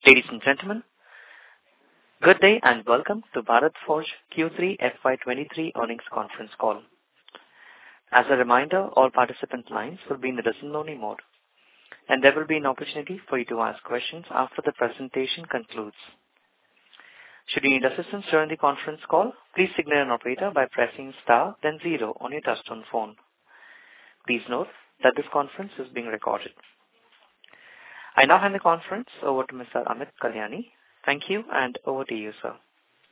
Ladies and gentlemen, good day and welcome to Bharat Forge Q3 FY23 earnings conference call. As a reminder, all participant lines will be in the listen-only mode, and there will be an opportunity for you to ask questions after the presentation concludes. Should you need assistance during the conference call, please signal an operator by pressing star then 0 on your touchtone phone. Please note that this conference is being recorded. I now hand the conference over to Mr. Amit Kalyani. Thank you, and over to you, sir.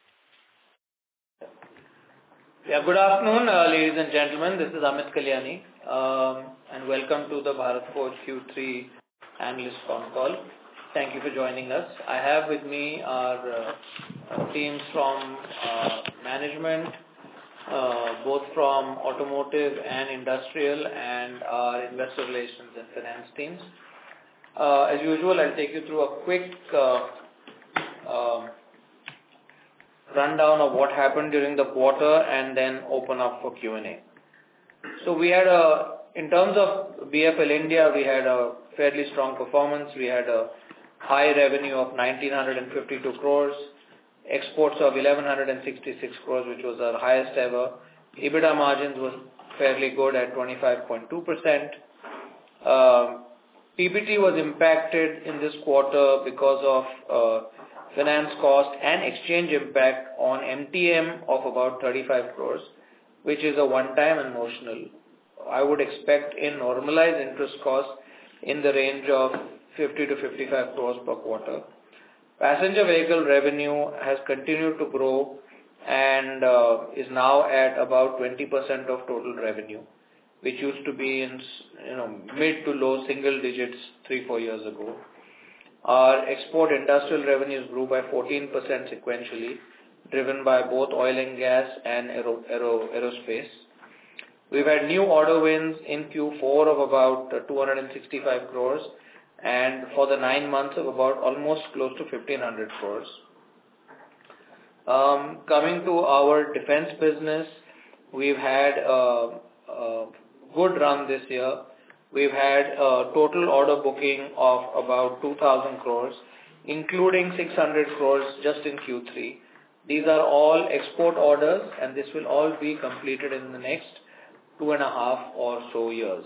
Yeah, good afternoon, ladies and gentlemen. This is Amit Kalyani, and welcome to the Bharat Forge Q3 analyst phone call. Thank you for joining us. I have with me our teams from management, both from automotive and industrial, and our investor relations and finance teams. As usual, I'll take you through a quick rundown of what happened during the quarter and then open up for Q&A. So we had in terms of BFL India, we had a fairly strong performance. We had a high revenue of 1,952 crores, exports of 1,166 crores, which was our highest ever. EBITDA margins was fairly good at 25.2%. PBT was impacted in this quarter because of finance cost and exchange impact on MTM of about 35 crores, which is a one-time and notional. I would expect a normalized interest cost in the range of 50 to 55 crores per quarter. Passenger vehicle revenue has continued to grow and is now at about 20% of total revenue, which used to be in mid to low single digits 3-4 years ago. Our export industrial revenues grew by 14% sequentially, driven by both oil and gas and aerospace. We've had new order wins in Q4 of about 265 crores and for the 9 months of about almost close to 1,500 crores. Coming to our defense business, we've had a good run this year. We've had a total order booking of about 2,000 crores, including 600 crores just in Q3. These are all export orders, and this will all be completed in the next 2.5 or so years.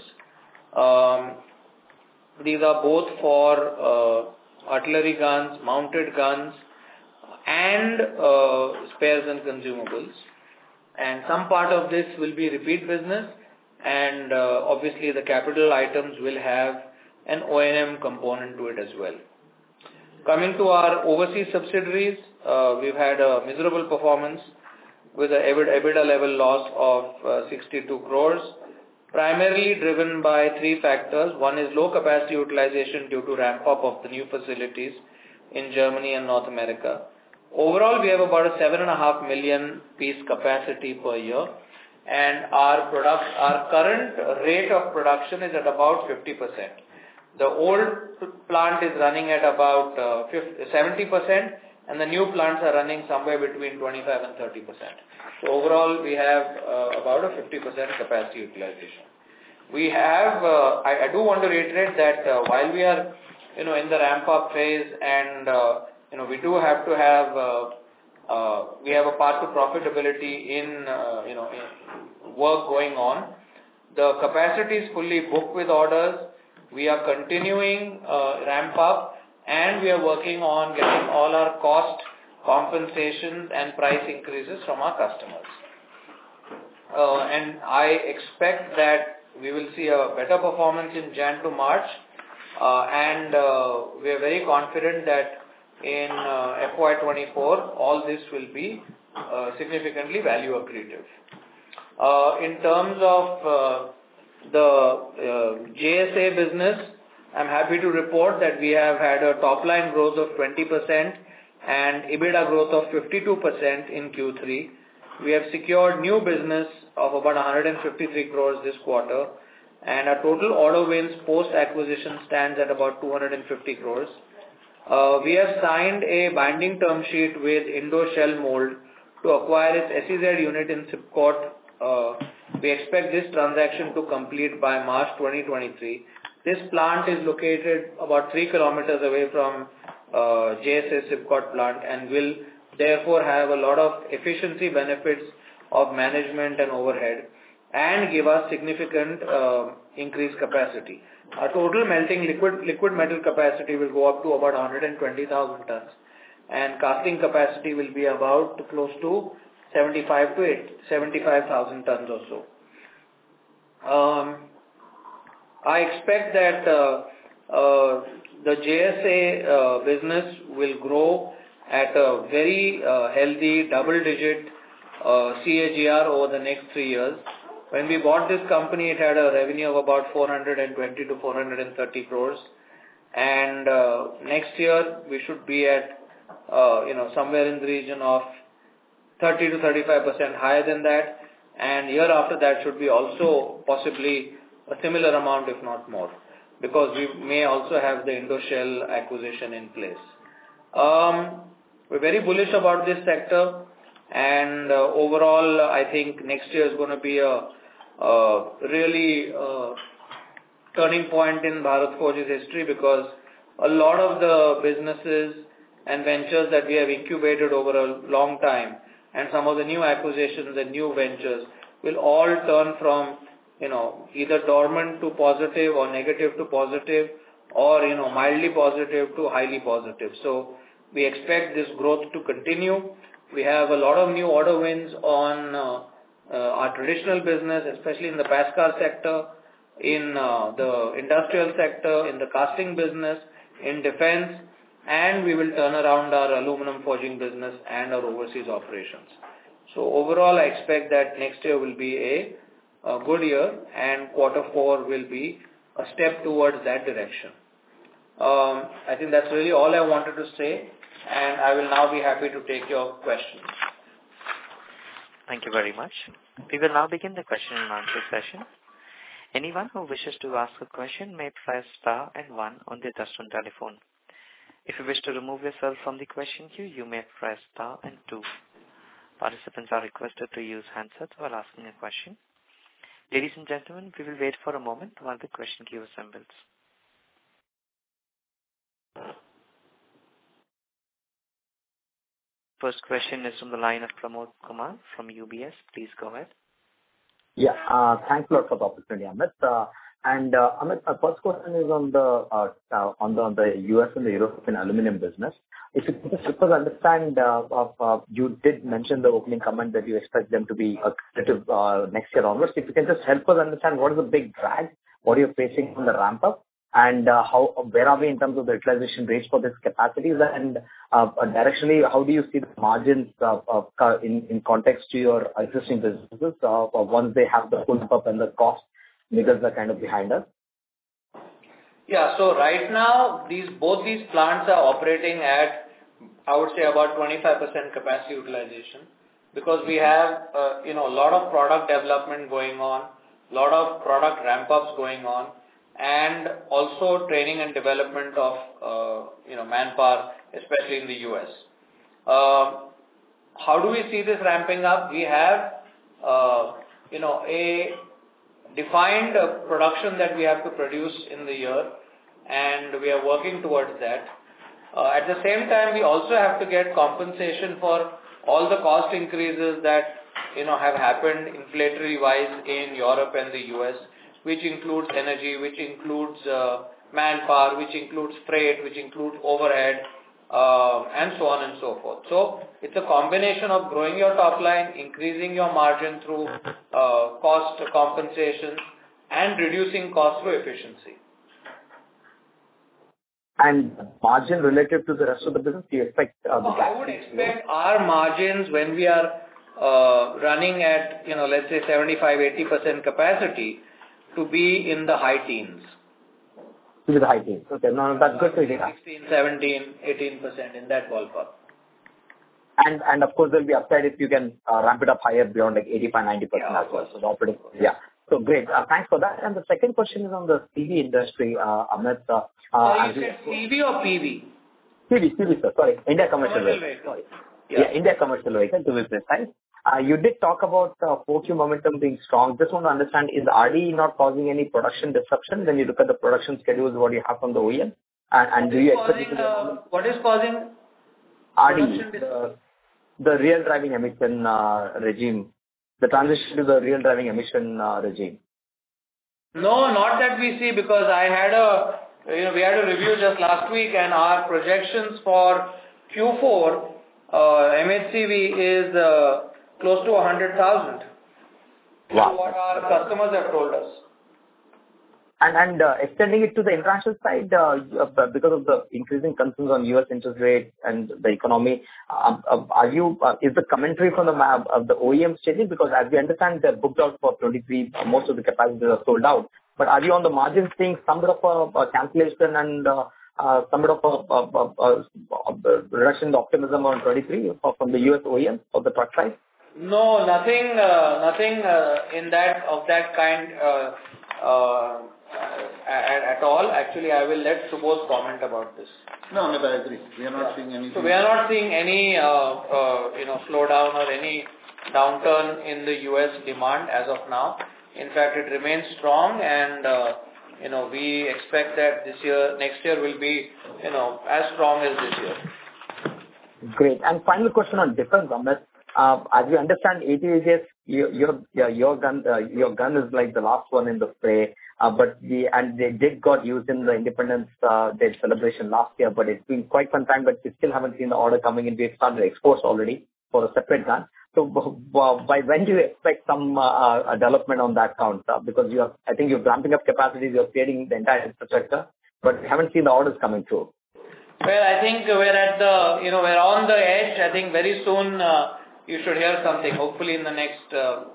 These are both for artillery guns, mounted guns, and spares and consumables. And some part of this will be repeat business, and obviously the capital items will have an O&M component to it as well. Coming to our overseas subsidiaries, we've had a miserable performance with an EBITDA level loss of 62 crores, primarily driven by 3 factors. One is low capacity utilization due to ramp up of the new facilities in Germany and North America. Overall, we have about a 7.5 million piece capacity per year, and our current rate of production is at about 50%. The old plant is running at about 70%, and the new plants are running somewhere between 25 and 30%. So overall, we have about a 50% capacity utilization. We have, I do want to reiterate that while we are, in the ramp-up phase, and we do have to have we have a path to profitability in work going on. The capacity is fully booked with orders. We are continuing ramp up, and we are working on getting all our cost compensations and price increases from our customers. And I expect that we will see a better performance in Jan to March, and we are very confident that in FY24, all this will be significantly value accretive. In terms of the JSA business, I'm happy to report that we have had a top line growth of 20% and EBITDA growth of 52% in Q3. We have secured new business of about 153 crores this quarter, and our total order wins post-acquisition stands at about 250 crores. We have signed a binding term sheet with Indo Shell Mold to acquire its SEZ unit in Sipcot. We expect this transaction to complete by March 2023. This plant is located about 3 kilometers away from JSA SIPCOT plant and will therefore have a lot of efficiency benefits of management and overhead and give us significant increased capacity. Our total melting liquid metal capacity will go up to about 120,000 tons, and casting capacity will be about close to 75,000 tons or so. I expect that the JSA business will grow at a very healthy double-digit CAGR over the next 3 years. When we bought this company, it had a revenue of about 420 to 430 crores, and next year we should be at somewhere in the region of 30 to 35% higher than that, and year after that should be also possibly a similar amount, if not more, because we may also have the Indoshell acquisition in place. We're very bullish about this sector, and overall I think next year is going to be a really turning point in Bharat Forge's history, because a lot of the businesses and ventures that we have incubated over a long time and some of the new acquisitions and new ventures will all turn from either dormant to positive or negative to positive, or mildly positive to highly positive. So we expect this growth to continue. We have a lot of new order wins on our traditional business, especially in the Pascar sector, in the industrial sector, in the casting business, in defense, and we will turn around our aluminum forging business and our overseas operations. So overall, I expect that next year will be a good year, and quarter 4 will be a step towards that direction. I think that's really all I wanted to say, and I will now be happy to take your questions. Thank you very much. We will now begin the question and answer session. Anyone who wishes to ask a question may press star and 1 on their touchtone telephone. If you wish to remove yourself from the question queue, you may press star and 2. Participants are requested to use handsets while asking a question. Ladies and gentlemen, we will wait for a moment while the question queue assembles. First question is from the line of Pramod Kumar from UBS. Please go ahead. Yeah, thanks a lot for the opportunity, Amit. Amit, my first question is on the US and the European aluminum business. If you could just help us understand, you did mention the opening comment that you expect them to be accretive next year onwards. If you can just help us understand what is the big drag, what you're facing from the ramp up, and where are we in terms of the utilization rates for these capacities, and directionally, how do you see the margins in context to your existing businesses once they have the full up and the cost because are kind of behind us? Yeah, so right now both these plants are operating at, I would say, about 25% capacity utilization, because we have a lot of product development going on, a lot of product ramp ups going on, and also training and development of manpower, especially in the US. How do we see this ramping up? We have a defined production that we have to produce in the year, and we are working towards that. At the same time, we also have to get compensation for all the cost increases that have happened inflationary wise in Europe and the US, which includes energy, which includes manpower, which includes freight, which includes overhead, and so on and so forth. So it's a combination of growing your top line, increasing your margin through cost compensation, and reducing cost through efficiency. And margin relative to the rest of the business, do you expect I would expect our margins when we are running at, let's say 75-80% capacity to be in the high teens. To the high teens. Okay, no, that's good to hear. 16, 17, 18%, in that ballpark. And of course, there'll be upside if you can ramp it up higher beyond like 85-90% as well. So the operating, yeah. So great. Thanks for that. And the second question is on the CV industry, Amit. You said CV or PV? CV, sir. Sorry. India Commercial Vehicle. Yeah, India Commercial Vehicle, to be precise. You did talk about 4Q momentum being strong. Just want to understand, is RDE not causing any production disruption when you look at the production schedules, what you have from the OEM? And do you expect it to be what is causing RDE, the real driving emission regime, the transition to the real driving emission regime? No, not that we see, because we had a review just last week, and our projections for Q4 MHCV is close to 100,000. Wow. What our customers have told us. And extending it to the international side, because of the increasing concerns on U.S. interest rates and the economy, is the commentary from the OEMs changing? Because as we understand, they're booked out for 23, most of the capacities are sold out. But are you on the margin seeing some bit of a cancellation and some bit of a reduction in the optimism on 23 from the U.S. OEMs for the truck side? No, nothing in that of that kind at all. Actually, I will let Subodh comment about this. No, Amit, I agree. We are not seeing anything. So we are not seeing any slowdown or any downturn in the U.S. demand as of now. In fact, it remains strong, and we expect that next year will be as strong as this year. Great. And final question on defense, Amit. As you understand, ATAGS, your gun is like the last one in the fray. But they did got used in the Independence Day celebration last year. But it's been quite some time, but we still haven't seen the order coming in. We've started exports already for a separate gun. So by when do you expect some development on that count? Because I think you're ramping up capacities, you're creating the entire infrastructure, but we haven't seen the orders coming through. Well, I think we're at we're on the edge. I think very soon you should hear something, hopefully in the next,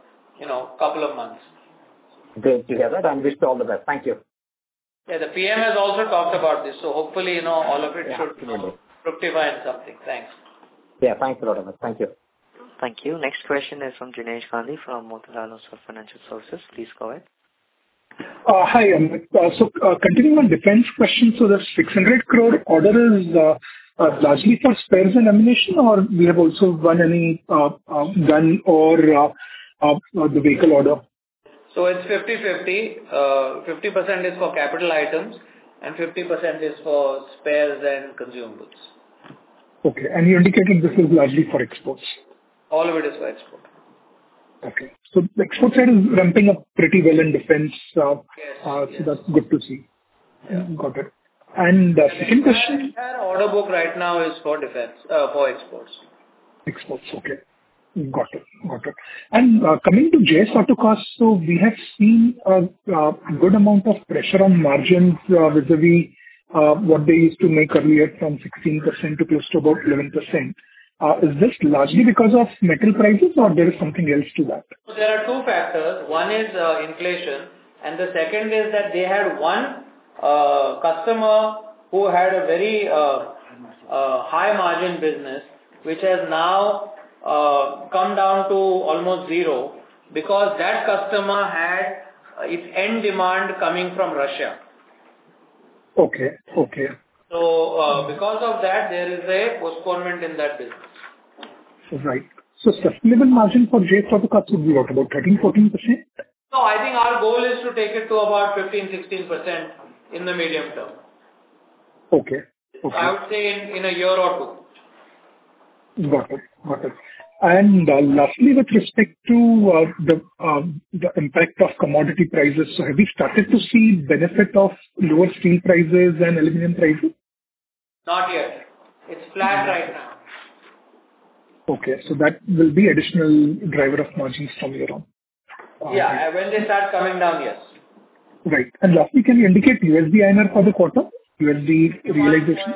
couple of months. Great to hear that, and wish you all the best. Thank you. Yeah, the PM has also talked about this, so hopefully, all of it should fructify in something. Thanks. Yeah, thanks a lot, Amit. Thank you. Thank you. Next question is from Jinesh Gandhi from Motilal Oswal Financial Services. Please go ahead. Hi, Amit. So continuing on defense question, so the 600 crore order is largely for spares and ammunition, or we have also won any gun or the vehicle order? So it's 50-50. 50% is for capital items and 50% is for spares and consumables. Okay. And you indicated this is largely for exports? All of it is for export. Okay. So the export side is ramping up pretty well in defense. So that's good to see. Yeah. Got it. And second question. Our order book right now is for defense, for exports. Exports, okay. Got it. And coming to JS Auto costs, so we have seen a good amount of pressure on margins vis-a-vis what they used to make earlier, from 16% to close to about 11%. Is this largely because of metal prices, or there is something else to that? So there are two factors. One is inflation, and the second is that they had one customer who had a very high margin business, which has now come down to almost zero, because that customer had its end demand coming from Russia. Okay. So because of that, there is a postponement in that business. Right. So sustainable margin for JS Auto costs would be what, about 13-14%? No, I think our goal is to take it to about 15-16% in the medium term. Okay. I would say in a year or two. Got it. And lastly, with respect to the impact of commodity prices, so have you started to see benefit of lower steel prices and aluminum prices? Not yet. It's flat right now. Okay, so that will be additional driver of margins from here on. Yeah, when they start coming down, yes. Right. And lastly, can you indicate USD INR for the quarter? USD realization?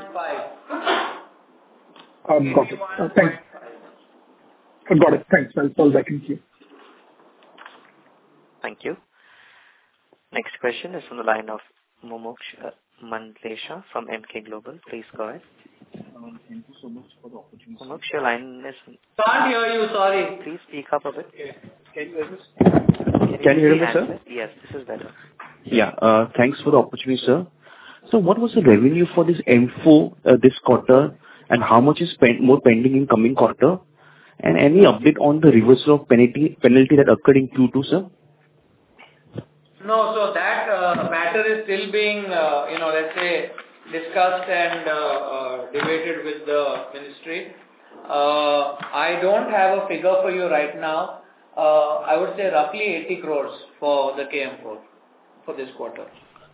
1.5. Got it. Thanks. Got it. Thanks. I'll fall back in queue. Thank you. Next question is from the line of Mumuksh Mandlesha from Emkay Global. Please go ahead. Thank you so much for the opportunity. Mumuksh, your line is... Can't hear you, sorry. Please speak up a bit. Can you hear me? Can you hear me, sir? Yes, this is better. Yeah. Thanks for the opportunity, sir. So what was the revenue for this M4 this quarter, and how much is more pending in coming quarter? And any update on the reversal of penalty that occurred in Q2, sir? No, so that matter is still being, let's say, discussed and debated with the ministry. I don't have a figure for you right now. I would say roughly 80 crores for the KM4 for this quarter.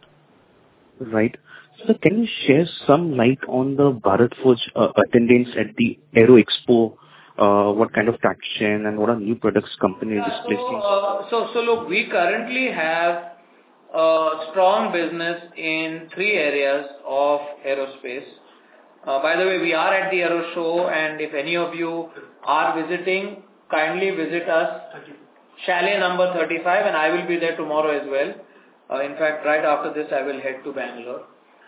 Right. So can you share some light on the Bharat Forge attendance at the Aero Expo? What kind of traction and what are new products company is displacing? So look, we currently have a strong business in 3 areas of aerospace. By the way, we are at the Aero Show, and if any of you are visiting, kindly visit us, chalet number 35, and I will be there tomorrow as well. In fact, right after this, I will head to Bangalore.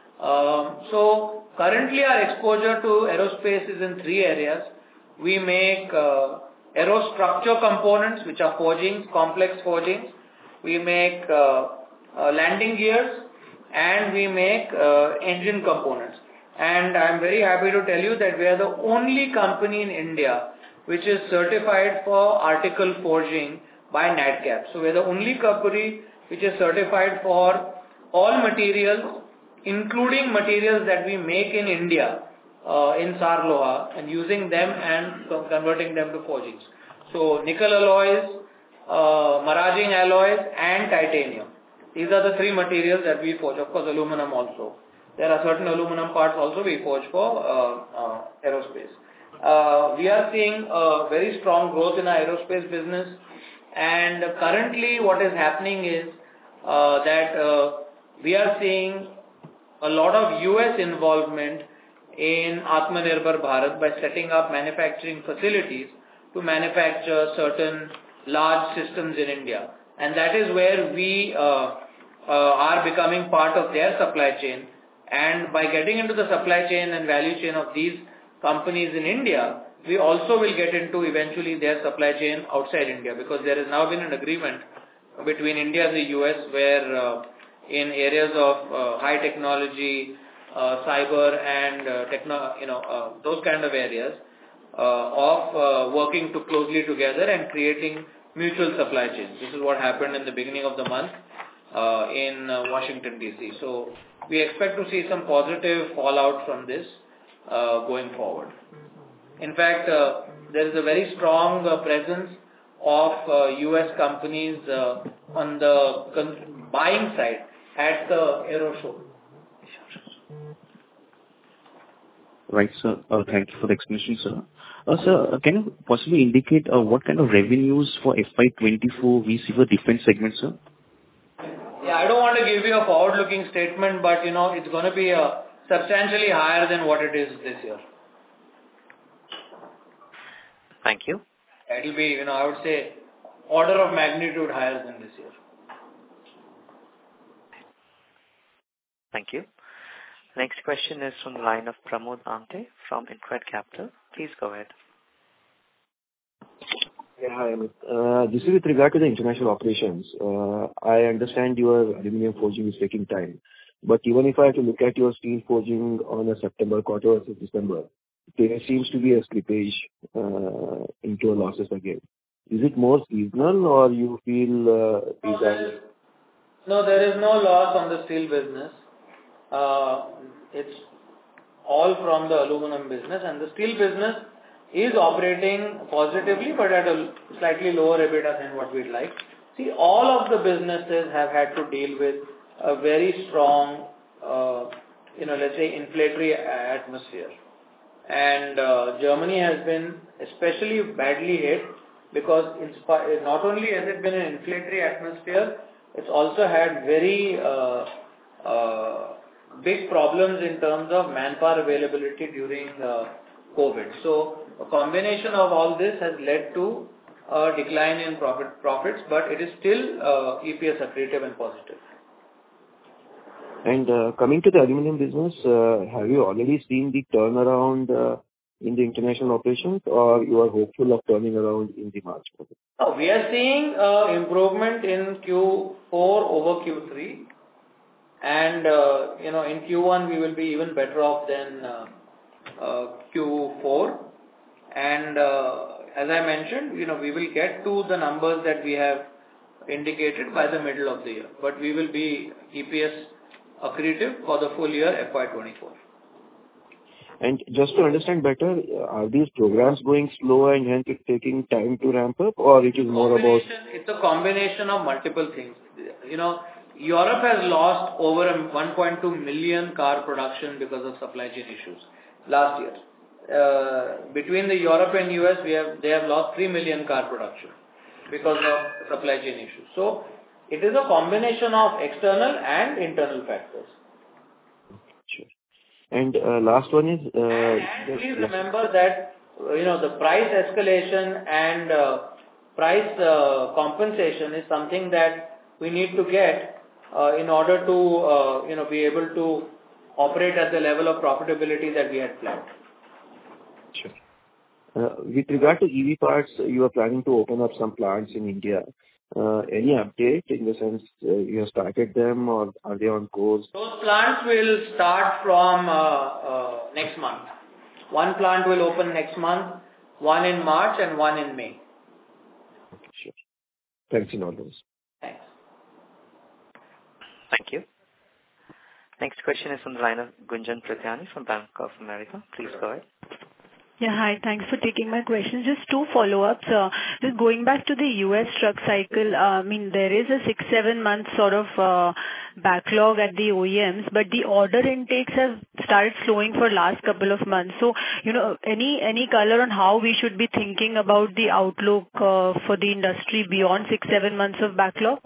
So currently our exposure to aerospace is in 3 areas. We make aerostructure components, which are forgings, complex forgings. We make landing gears, and we make engine components. And I'm very happy to tell you that we are the only company in India which is certified for article forging by NADCAP. So we're the only company which is certified for all materials, including materials that we make in India, in Sarloha, and using them and converting them to forgings. So nickel alloys, maraging alloys, and titanium. These are the 3 materials that we forge. Of course, aluminum also. There are certain aluminum parts also we forge for aerospace. We are seeing a very strong growth in our aerospace business, and currently what is happening is that we are seeing a lot of US involvement in Atmanirbhar Bharat by setting up manufacturing facilities to manufacture certain large systems in India. And that is where we are becoming part of their supply chain. And by getting into the supply chain and value chain of these companies in India, we also will get into eventually their supply chain outside India, because there has now been an agreement between India and the US where in areas of high technology, cyber and those kind of areas of working closely together and creating mutual supply chains. This is what happened in the beginning of the month in Washington DC. So we expect to see some positive fallout from this going forward. In fact, there is a very strong presence of US companies on the buying side at the Aero Show. Right, sir. Thank you for the explanation, sir. Sir, can you possibly indicate what kind of revenues for FY24 we see for different segments, sir? Yeah, I don't want to give you a forward-looking statement, but it's going to be substantially higher than what it is this year. Thank you. It will be, I would say, order of magnitude higher than this year. Thank you. Next question is from the line of Pramod Amte from InCred Capital. Please go ahead. Yeah, hi, Amit. This is with regard to the international operations. I understand your aluminum forging is taking time, but even if I have to look at your steel forging on a September quarter versus December, there seems to be a slippage into losses again. Is it more seasonal, or you feel No, there is no loss on the steel business. It's all from the aluminum business, and the steel business is operating positively, but at a slightly lower EBITDA than what we'd like. See, all of the businesses have had to deal with a very strong, let's say, inflationary atmosphere. And Germany has been especially badly hit because not only has it been an inflationary atmosphere, it's also had very big problems in terms of manpower availability during COVID. So a combination of all this has led to a decline in profits, but it is still EPS accretive and positive. And coming to the aluminum business, have you already seen the turnaround in the international operations, or you are hopeful of turning around in the March quarter? Oh, we are seeing improvement in Q4 over Q3, and in Q1 we will be even better off than Q4. And as I mentioned, we will get to the numbers that we have indicated by the middle of the year, but we will be EPS accretive for the full year FY24. And just to understand better, are these programs going slow and hence it's taking time to ramp up, or it is more about... It's a combination of multiple things. You know, Europe has lost over 1.2 million car production because of supply chain issues last year. Between the Europe and US, they have lost 3 million car production because of supply chain issues. So, it is a combination of external and internal factors. Sure. And last one is... and please remember that, the price escalation and price compensation is something that we need to get in order to, be able to operate at the level of profitability that we had planned. Sure. With regard to EV parts, you are planning to open up some plants in India. Any update in the sense you have started them, or are they on course? Those plants will start from next month. One plant will open next month, one in March and one in May. Okay, sure. Thanks in all those. Thanks. Thank you. Next question is from the line of Gunjan Prithyani from Bank of America. Please go ahead. Yeah, hi. Thanks for taking my questions. Just two follow-ups. Just going back to the US truck cycle, there is a 6-7 month sort of backlog at the OEMs, but the order intakes have started slowing for last couple of months. So, any color on how we should be thinking about the outlook for the industry beyond 6-7 months of backlog?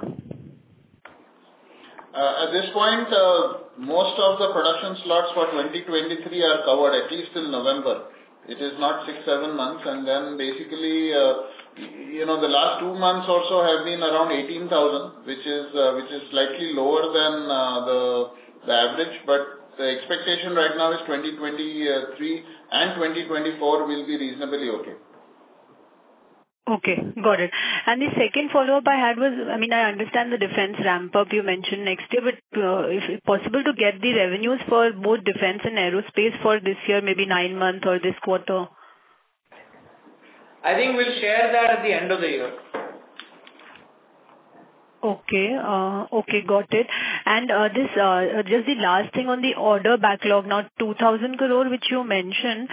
At this point, most of the production slots for 2023 are covered, at least till November. It is not 6-7 months, and then basically, the last 2 months also have been around 18,000, which is slightly lower than the average. But the expectation right now is 2023 and 2024 will be reasonably okay. Okay, got it. And the second follow-up I had was, I understand the defense ramp-up you mentioned next year, but if it's possible to get the revenues for both defense and aerospace for this year, maybe 9 months or this quarter? I think we'll share that at the end of the year. Okay, got it. And this just the last thing on the order backlog, now 2,000 crore which you mentioned,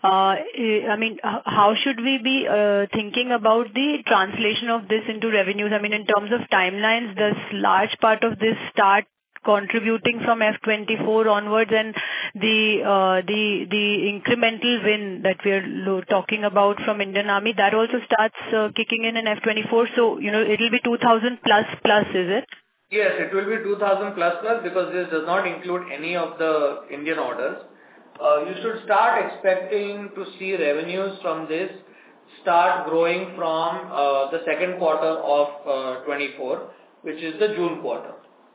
how should we be thinking about the translation of this into revenues? In terms of timelines, does large part of this start contributing from F24 onwards, and the incremental win that we're talking about from Indian Army, that also starts kicking in F24, so it'll be 2,000 plus, is it? Yes, it will be 2,000 plus because this does not include any of the Indian orders. You should start expecting to see revenues from this start growing from the second quarter of 24, which is the June quarter.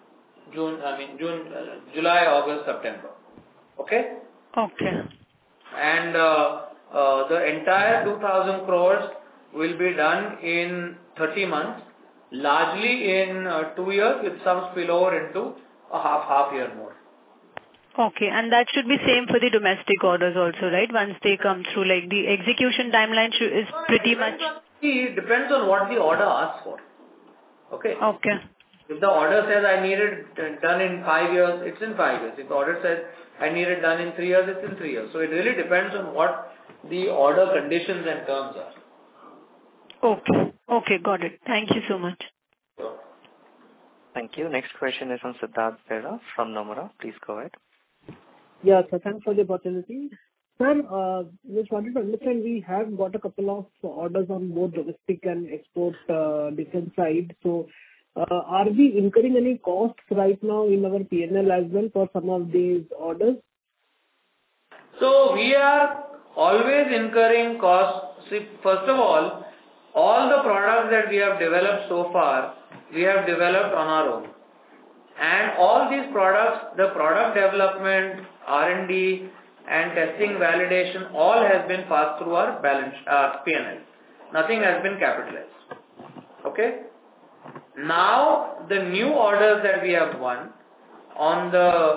July, August, September. Okay? Okay. And the entire 2,000 crores will be done in 30 months, largely in 2 years with some spillover into a half year more. Okay, and that should be same for the domestic orders also, right? Once they come through, like the execution timeline is pretty much... It depends on what the order asks for. Okay? Okay. If the order says I need it done in 5 years, it's in 5 years. If the order says I need it done in 3 years, it's in 3 years. So it really depends on what the order conditions and terms are. Okay, got it. Thank you so much. Thank you. Next question is from Siddharth Bera from Nomura. Please go ahead. Yeah, so thanks for the opportunity. Sir, just wanted to understand, we have got a couple of orders on both domestic and export defense side. So, are we incurring any costs right now in our P&L as well for some of these orders? So, we are always incurring costs. See, first of all the products that we have developed so far, we have developed on our own. And all these products, the product development, R&D and testing validation, all has been passed through our P&L. Nothing has been capitalized. Okay? Now, the new orders that we have won on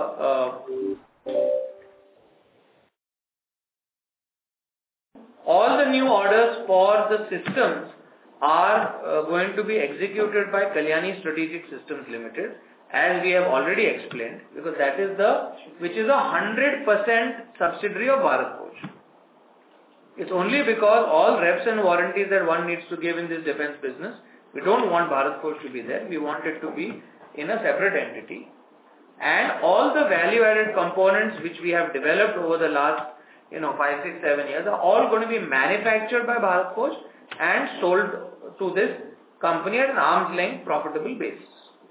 all the new orders for the systems are going to be executed by Kalyani Strategic Systems Limited, as we have already explained, because that is which is a 100% subsidiary of Bharat Forge. It's only because all reps and warranties that one needs to give in this defense business, we don't want Bharat Forge to be there. We want it to be in a separate entity. And all the value-added components which we have developed over the last 5, 6, 7 years are all going to be manufactured by Bharat Forge and sold to this company at an arm's length profitable basis.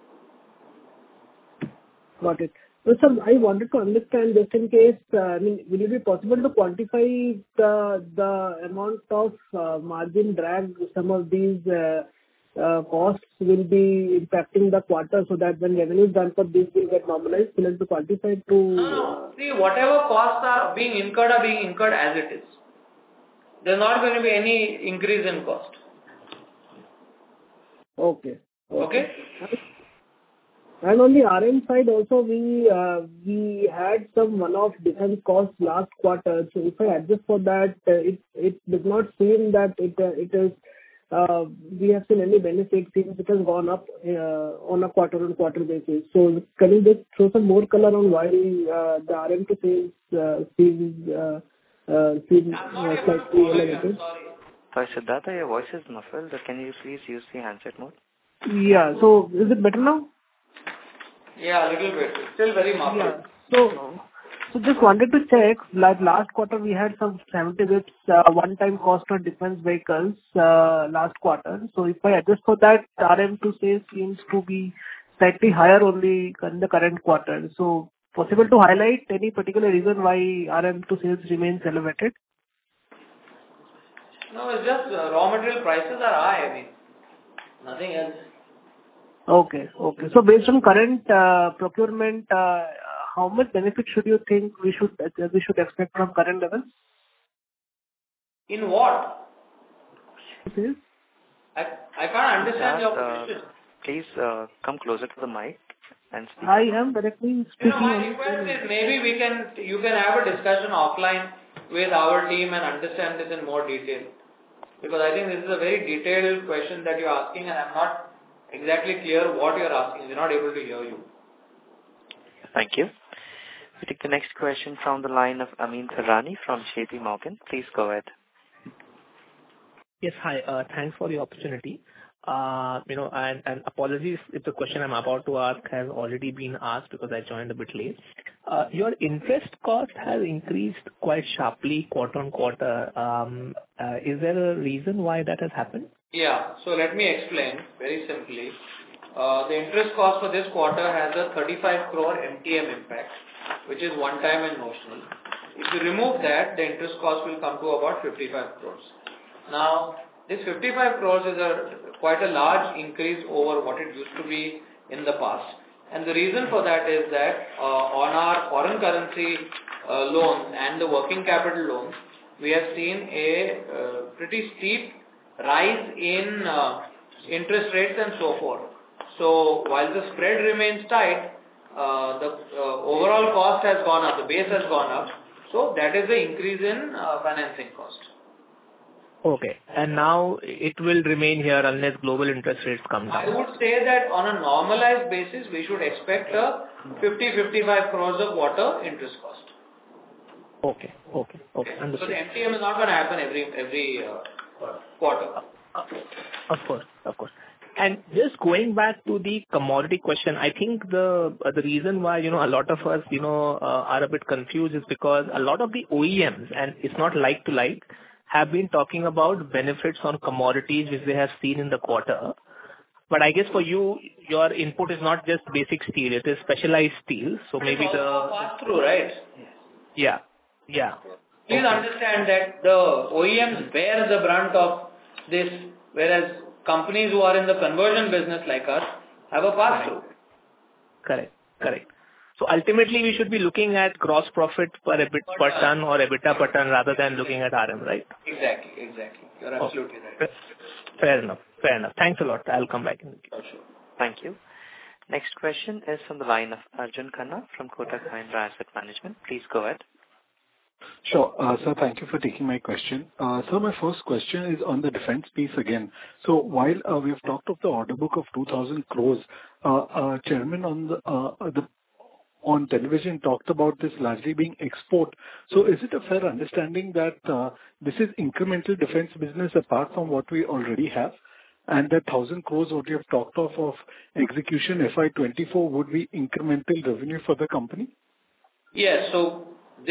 Got it. So, sir, I wanted to understand just in case, will it be possible to quantify the amount of margin drag some of these costs will be impacting the quarter so that when revenue is done for this will get normalized? Will it be quantified to... No. See, whatever costs are being incurred as it is. There's not going to be any increase in cost. Okay. Okay? And on the RM side also, we had some one-off defense costs last quarter. So if I adjust for that, it does not seem that it is we have seen any benefit since it has gone up on a quarter-on-quarter basis. So can you just throw some more color on why the RM to sales seems slightly elevated? Sorry, Siddhartha, your voice is muffled. Can you please use the handset mode? Yeah. So is it better now? Yeah, a little bit. It's still very muffled. Yeah. So just wanted to check, like last quarter we had some 70 bits one-time cost on defense vehicles last quarter. So if I adjust for that, RM to sales seems to be slightly higher only in the current quarter. So possible to highlight any particular reason why RM to sales remains elevated? No, it's just raw material prices are high. Nothing else. Okay. So based on current procurement, how much benefit should you think we should expect from current levels? In what? Please? I can't understand your question. Please come closer to the mic and speak. I am directly speaking. My request is maybe you can have a discussion offline with our team and understand this in more detail. Because I think this is a very detailed question that you're asking and I'm not exactly clear what you're asking. We're not able to hear you. Thank you. We take the next question from the line of Amyn Pirani from JP Morgan. Please go ahead. Yes, hi. Thanks for the opportunity. And apologies if the question I'm about to ask has already been asked because I joined a bit late. Your interest cost has increased quite sharply quarter on quarter. Is there a reason why that has happened? Yeah, so let me explain very simply. The interest cost for this quarter has a 35 crore MTM impact, which is one time and notional. If you remove that, the interest cost will come to about 55 crores. Now, this 55 crores is quite a large increase over what it used to be in the past. And the reason for that is that on our foreign currency loans and the working capital loans, we have seen a pretty steep rise in interest rates and so forth. So while the spread remains tight, the overall cost has gone up, the base has gone up. So that is the increase in financing cost. Okay. And now it will remain here unless global interest rates come down. I would say that on a normalized basis, we should expect a 50-55 crores a quarter interest cost. Okay. Understood. So the MTM is not going to happen every quarter. Of course. And just going back to the commodity question, I think the reason why a lot of us are a bit confused is because a lot of the OEMs, and it's not like to like, have been talking about benefits on commodities which they have seen in the quarter. But I guess for you, your input is not just basic steel; it is specialized steel. So maybe pass through, right? Yeah. Please understand that the OEMs bear the brunt of this, whereas companies who are in the conversion business like us have a pass-through. Correct. So ultimately, we should be looking at gross profit per EBIT per ton or EBITDA per ton rather than looking at RM, right? Exactly. You're absolutely right. Fair enough. Thanks a lot. I'll come back in the queue. Sure. Thank you. Next question is from the line of Arjun Khanna from Kotak Mahindra Asset Management. Please go ahead. Sure. Sir, thank you for taking my question. Sir, my first question is on the defense piece again. So while we have talked of the order book of 2,000 crores, Chairman on television talked about this largely being export. So is it a fair understanding that this is incremental defense business apart from what we already have, and that 1,000 crores what you have talked of execution FY 24 would be incremental revenue for the company? Yes. So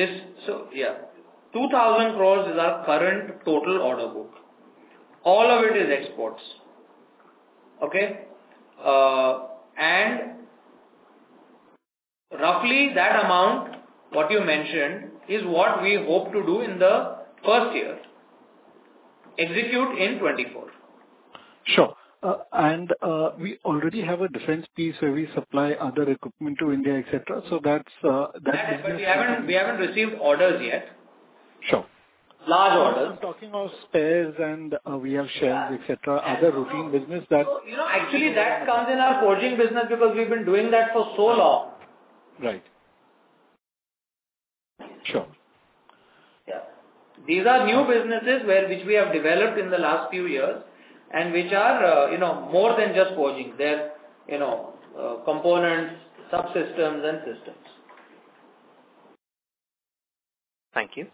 2,000 crores is our current total order book. All of it is exports. Okay? And roughly that amount, what you mentioned, is what we hope to do in the first year. Execute in 24. Sure. And we already have a defense piece where we supply other equipment to India, etc. So that's that business. But we haven't received orders yet. Sure. Large orders. I'm talking of spares and we have shells, etc. Other routine business that. So, actually that comes in our forging business because we've been doing that for so long. Right. Sure. Yeah. These are new businesses which we have developed in the last few years, and which are, more than just forging. They're, components, subsystems and systems. Thank you.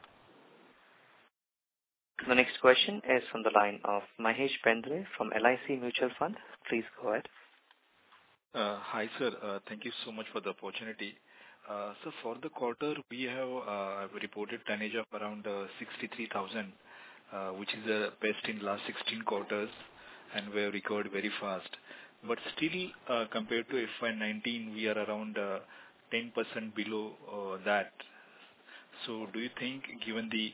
The next question is from the line of Mahesh Bendre from LIC Mutual Fund. Please go ahead. Hi, sir. Thank you so much for the opportunity. So for the quarter, we have reported tonnage of around 63,000, which is the best in last 16 quarters, and we have recovered very fast. But still, compared to FY19, we are around 10% below that. So do you think, given the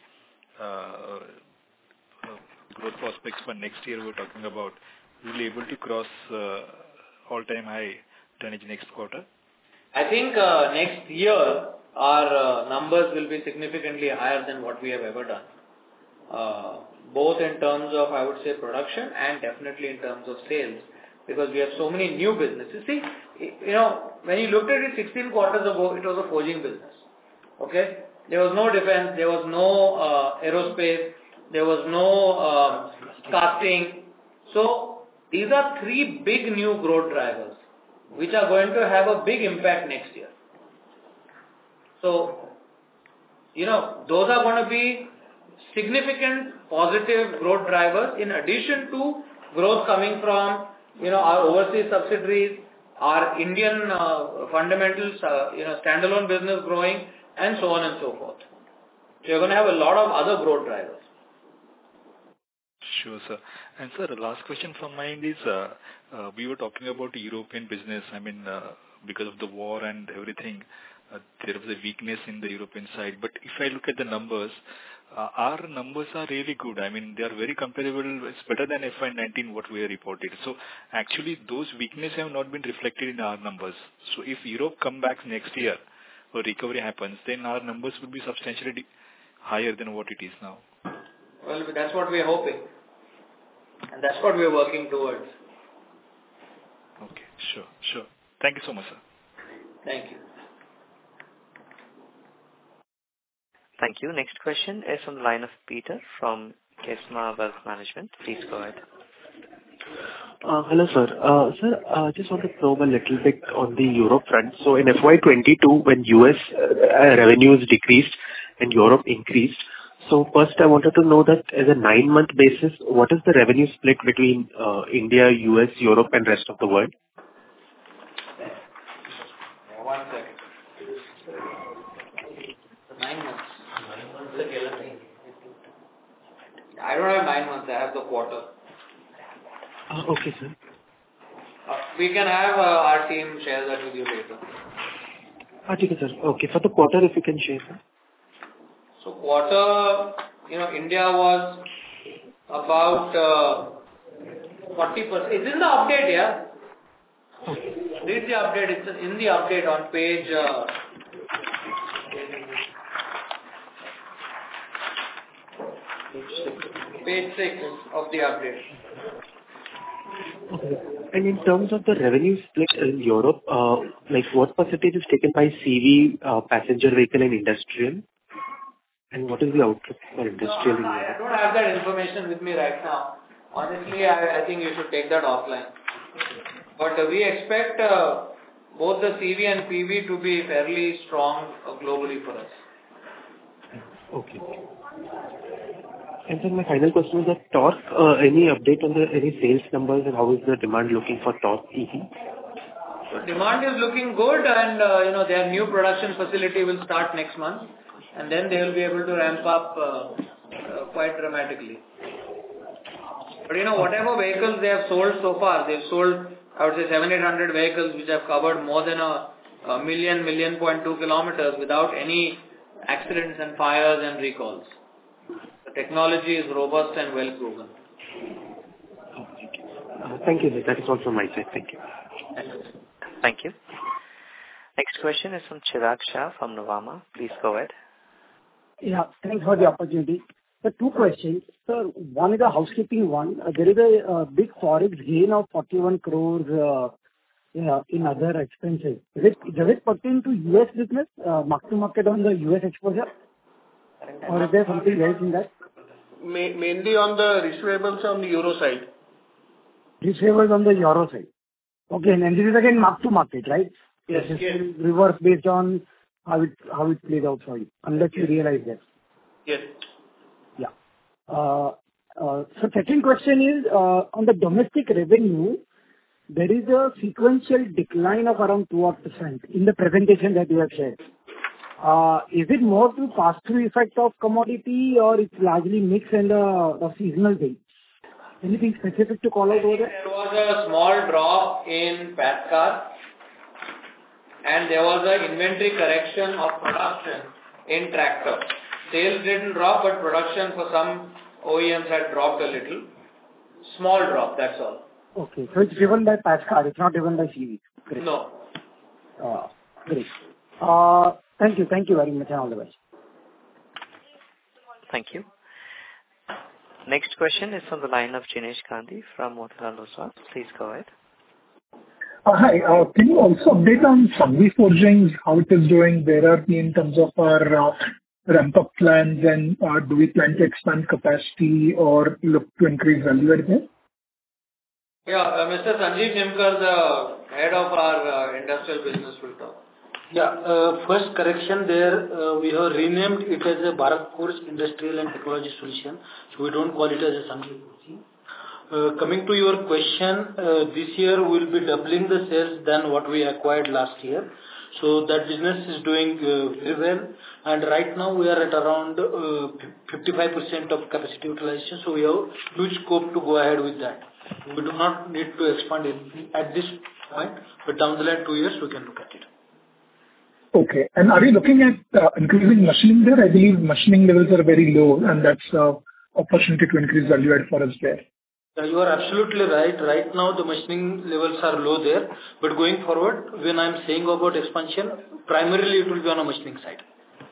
growth prospects for next year we're talking about, we'll be able to cross all-time high tonnage next quarter? I think next year our numbers will be significantly higher than what we have ever done. Both in terms of, I would say, production and definitely in terms of sales, because we have so many new businesses. See, when you looked at it 16 quarters ago, it was a forging business. Okay? There was no defense, there was no aerospace, there was no casting. So these are three big new growth drivers which are going to have a big impact next year. So, those are going to be significant positive growth drivers in addition to growth coming from, our overseas subsidiaries, our Indian fundamentals, standalone business growing, and so on and so forth. So you're going to have a lot of other growth drivers. Sure, sir. And sir, the last question from my end is, we were talking about the European business. I mean, because of the war and everything, there was a weakness in the European side. But if I look at the numbers, our numbers are really good. I mean, they are very comparable. It's better than FY19 what we have reported. So actually, those weaknesses have not been reflected in our numbers. So if Europe come back next year, or recovery happens, then our numbers will be substantially higher than what it is now. Well, that's what we are hoping. And that's what we are working towards. Okay, sure. Thank you so much, sir. Thank you. Thank you. Next question is from the line of Peter from Kesma Wealth Management. Please go ahead. Hello, sir. Sir, just want to probe a little bit on the Europe front. So in FY22, when US revenues decreased and Europe increased, so first I wanted to know that as a 9-month basis, what is the revenue split between India, US, Europe and rest of the world? 1 second. 9 months. I don't have 9 months, I have the quarter. Okay, sir. We can have our team share that with you later. Okay, sir. Okay, for the quarter, if you can share, sir. So quarter, India was about 40%. It's in the update, yeah? Okay. Read the update. It's in the update on page... Page 6 of the update. Okay. And in terms of the revenue split in Europe, what percentage is taken by CV, passenger vehicle and industrial? And what is the outlook for industrial in Europe? I don't have that information with me right now. Honestly, I think you should take that offline. But we expect both the CV and PV to be fairly strong globally for us. Okay. And then my final question is that Tork, any update on any sales numbers and how is the demand looking for Tork EV? So demand is looking good, and their new production facility will start next month, and then they will be able to ramp up quite dramatically. But whatever vehicles they have sold so far, they've sold, I would say, 700-800 vehicles which have covered more than a 1.2 kilometers without any accidents and fires and recalls. The technology is robust and well proven. Thank you, sir. That is all from my side. Thank you. Thank you. Next question is from Chirag Shah from Nuvama. Please go ahead. Yeah, thanks for the opportunity. So 2 questions. Sir, one is a housekeeping one. There is a big forex gain of 41 crores in other expenses. Does it pertain to US business, mark to market on the US exposure? Or is there something else in that? Mainly on the receivables on the euro side. Receivables on the euro side. Okay, and this is again mark to market, right? Yes. Reverse based on how it plays out for you, unless you realize that. Yes. Yeah. So second question is on the domestic revenue, there is a sequential decline of around 2% in the presentation that you have shared. Is it more to pass-through effect of commodity or it's largely mix and a seasonal thing? Anything specific to call out over there? There was a small drop in pass car and there was an inventory correction of production in tractor. Sales didn't drop, but production for some OEMs had dropped a little. Small drop, that's all. Okay, so it's driven by pass car, it's not driven by CV. Great. No. Great. Thank you very much and all the best. Thank you. Next question is from the line of Jinesh Gandhi from Motilal Oswal. Please go ahead. Hi. Can you also update on Sanghvi Forgings, how it is doing? Where are we in terms of our ramp-up plans, and do we plan to expand capacity or look to increase value add there? Yeah, Mr. Sanjeev Nimkar, the head of our industrial business, will talk. Yeah, first correction there, we have renamed it as a Bharat Forge Industrial and Technology Solution, so we don't call it as a Sanghvi Forging. Coming to your question, this year we'll be doubling the sales than what we acquired last year. So that business is doing very well, and right now we are at around 55% of capacity utilization, so we have huge scope to go ahead with that. We do not need to expand it at this point, but down the line 2 years we can look at it. Okay. And are you looking at increasing machining there? I believe machining levels are very low, and that's an opportunity to increase value add for us there. Yeah, you are absolutely right. Right now the machining levels are low there, but going forward, when I'm saying about expansion, primarily it will be on a machining side.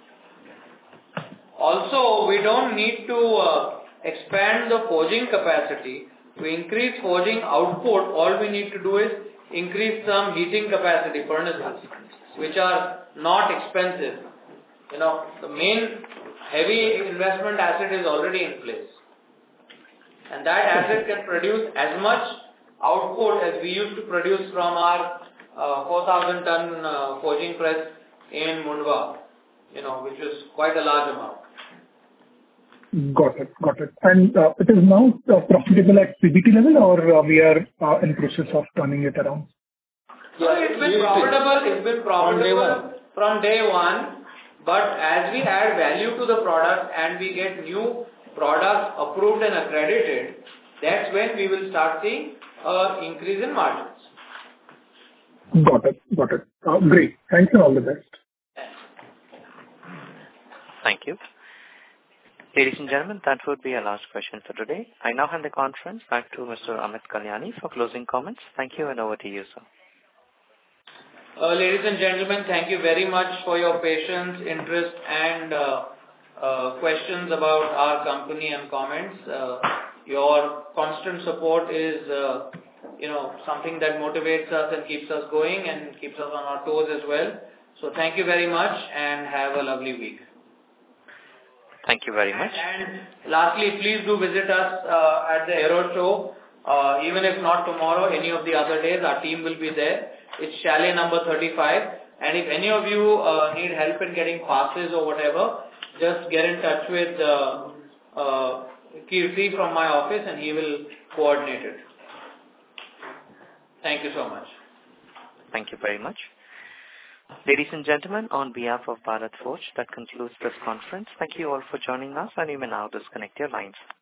Also, we don't need to expand the forging capacity. To increase forging output, all we need to do is increase some heating capacity, furnaces, which are not expensive. The main heavy investment asset is already in place. And that asset can produce as much output as we used to produce from our 4,000 ton forging press in Mundwa, which is quite a large amount. Got it. And it is now profitable at PBT level, or we are in process of turning it around? Yeah, it's been profitable from day one, but as we add value to the product and we get new products approved and accredited, that's when we will start seeing an increase in margins. Got it. Great. Thanks and all the best. Thank you. Ladies and gentlemen, that would be our last question for today. I now hand the conference back to Mr. Amit Kalyani for closing comments. Thank you, and over to you, sir. Ladies and gentlemen, thank you very much for your patience, interest, and questions about our company and comments. Your constant support is, something that motivates us and keeps us going and keeps us on our toes as well. So thank you very much and have a lovely week. Thank you very much. And lastly, please do visit us at the Aero Show. Even if not tomorrow, any of the other days, our team will be there. It's chalet number 35. And if any of you need help in getting passes or whatever, just get in touch with Kirti from my office and he will coordinate it. Thank you so much. Thank you very much. Ladies and gentlemen, on behalf of Bharat Forge, that concludes this conference. Thank you all for joining us, and you may now disconnect your lines.